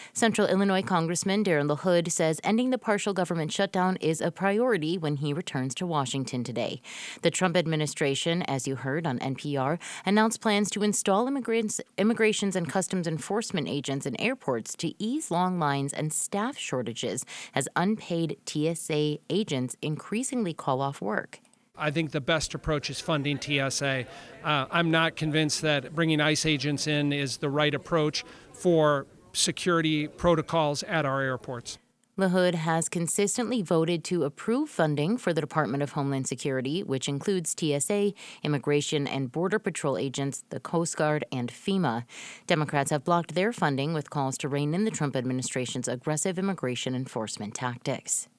Central Illinois Congressman Darren LaHood says ending the partial government shutdown is a priority when he returns to Washington today. The Trump administration, as you heard on NPR, announced plans to install immigrations and customs enforcement agents in airports to ease long lines and staff shortages as unpaid TSA agents increasingly call off work. I think the best approach is funding TSA. I'm not convinced that bringing ICE agents in is the right approach for security protocols at our airports. LaHood has consistently voted to approve funding for the Department of Homeland Security, which includes TSA, Immigration and Border Patrol agents, the Coast Guard, and FEMA. Democrats have blocked their funding with calls to rein in the Trump administration's aggressive immigration enforcement tactics.